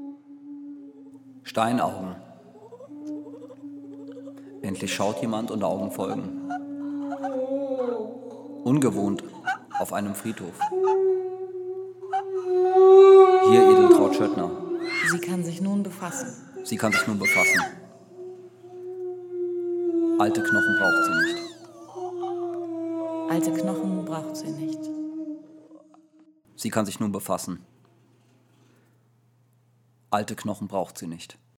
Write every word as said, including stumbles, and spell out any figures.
Steinaugen. Endlich schaut jemand und Augen folgen. Ungewohnt auf einem Friedhof. Hier Edeltraud Schöttner. Sie kann sich nun befassen. Sie kann sich nun befassen. Alte Knochen braucht sie nicht. Alte Knochen braucht sie nicht. Sie kann sich nun befassen. Alte Knochen braucht sie nicht.